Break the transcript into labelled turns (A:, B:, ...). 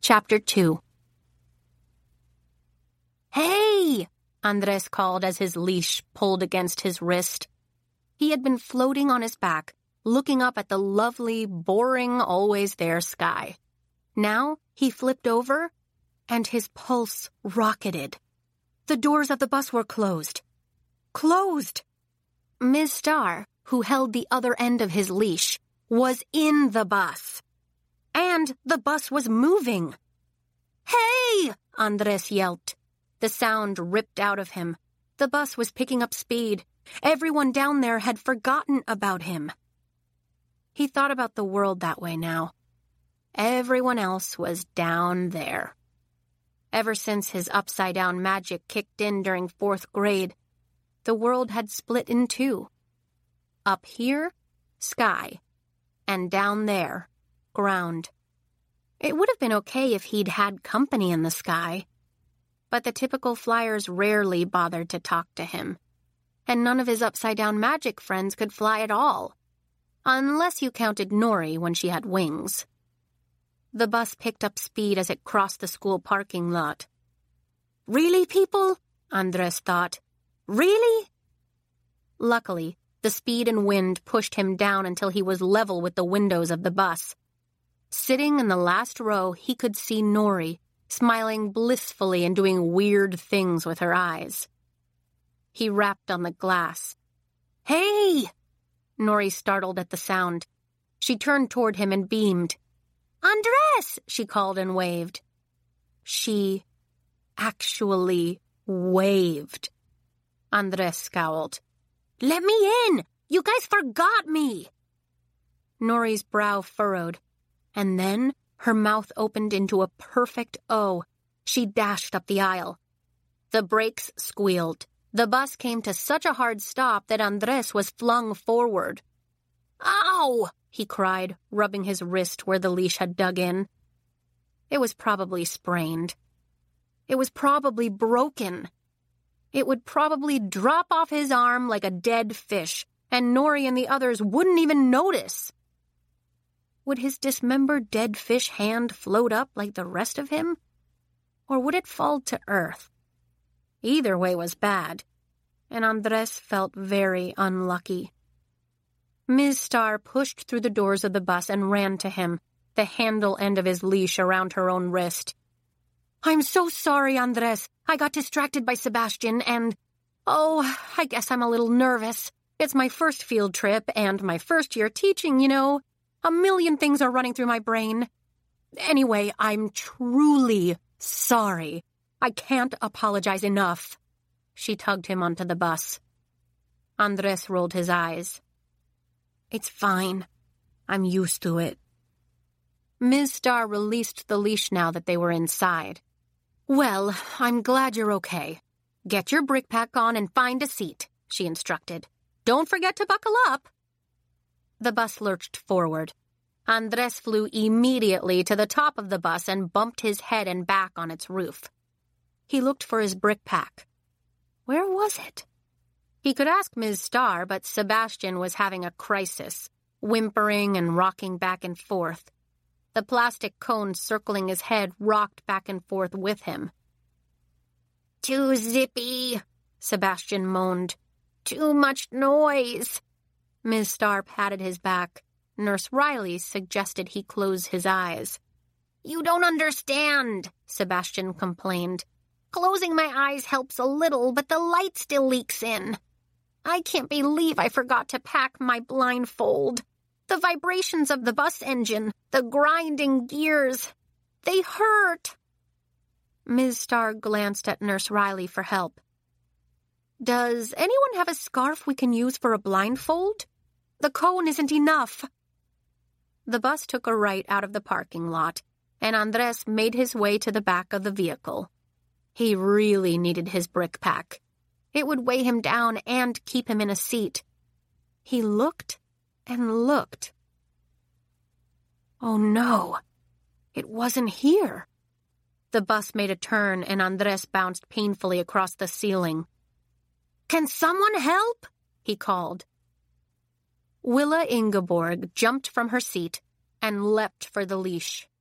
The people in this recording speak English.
A: Chapter 2. "Hey!" Andres called as his leash pulled against his wrist. He had been floating on his back, looking up at the lovely, boring, always-there sky. Now he flipped over, and his pulse rocketed. The doors of the bus were closed. Closed! Ms. Starr, who held the other end of his leash, was in the bus. And the bus was moving. "Hey!" Andres yelped. The sound ripped out of him. The bus was picking up speed. Everyone down there had forgotten about him. He thought about the world that way now. Everyone else was down there. Ever since his upside-down magic kicked in during 4th grade, the world had split in two. Up here, sky, and down there, ground. It would have been okay if he'd had company in the sky, but the typical flyers rarely bothered to talk to him, and none of his upside-down magic friends could fly at all, unless you counted Nori when she had wings. The bus picked up speed as it crossed the school parking lot. "Really, people?" Andres thought. "Really?" Luckily, the speed and wind pushed him down until he was level with the windows of the bus. Sitting in the last row, he could see Nori, smiling blissfully and doing weird things with her eyes. He rapped on the glass. "Hey!" Nori startled at the sound. She turned toward him and beamed. "Andres!" she called and waved. She actually waved. Andres scowled. "Let me in! You guys forgot me!" Nori's brow furrowed, and then her mouth opened into a perfect O. She dashed up the aisle. The brakes squealed. The bus came to such a hard stop that Andres was flung forward. "Ow!" he cried, rubbing his wrist where the leash had dug in. It was probably sprained. It was probably broken. It would probably drop off his arm like a dead fish, and Nori and the others wouldn't even notice. Would his dismembered dead fish hand float up like the rest of him? Or would it fall to earth? Either way was bad, and Andres felt very unlucky. Ms. Starr pushed through the doors of the bus and ran to him, the handle end of his leash around her own wrist. "I'm so sorry, Andres. I got distracted by Sebastian and... I guess I'm a little nervous. It's my first field trip and my first year teaching, you know. A million things are running through my brain. Anyway, I'm truly sorry. I can't apologize enough." She tugged him onto the bus. Andres rolled his eyes. "It's fine. I'm used to it." Ms. Starr released the leash now that they were inside. "Well, I'm glad you're okay. Get your brick pack on and find a seat," she instructed. "Don't forget to buckle up." The bus lurched forward. Andres flew immediately to the top of the bus and bumped his head and back on its roof. He looked for his brick pack. Where was it? He could ask Ms. Starr, but Sebastian was having a crisis, whimpering and rocking back and forth. The plastic cone circling his head rocked back and forth with him. "Too zippy," Sebastian moaned. "Too much noise." Ms. Starr patted his back. Nurse Riley suggested he close his eyes. "You don't understand," Sebastian complained. "Closing my eyes helps a little, but the light still leaks in. I can't believe I forgot to pack my blindfold. The vibrations of the bus engine, the grinding gears, they hurt." Ms. Starr glanced at Nurse Riley for help. "Does anyone have a scarf we can use for a blindfold? The cone isn't enough." The bus took a right out of the parking lot, and Andres made his way to the back of the vehicle. He really needed his brick pack. It would weigh him down and keep him in a seat. He looked and looked. Oh no, it wasn't here. The bus made a turn and Andres bounced painfully across the ceiling. "Can someone help?" he called. Willa Ingeborg jumped from her seat and leapt for the leash.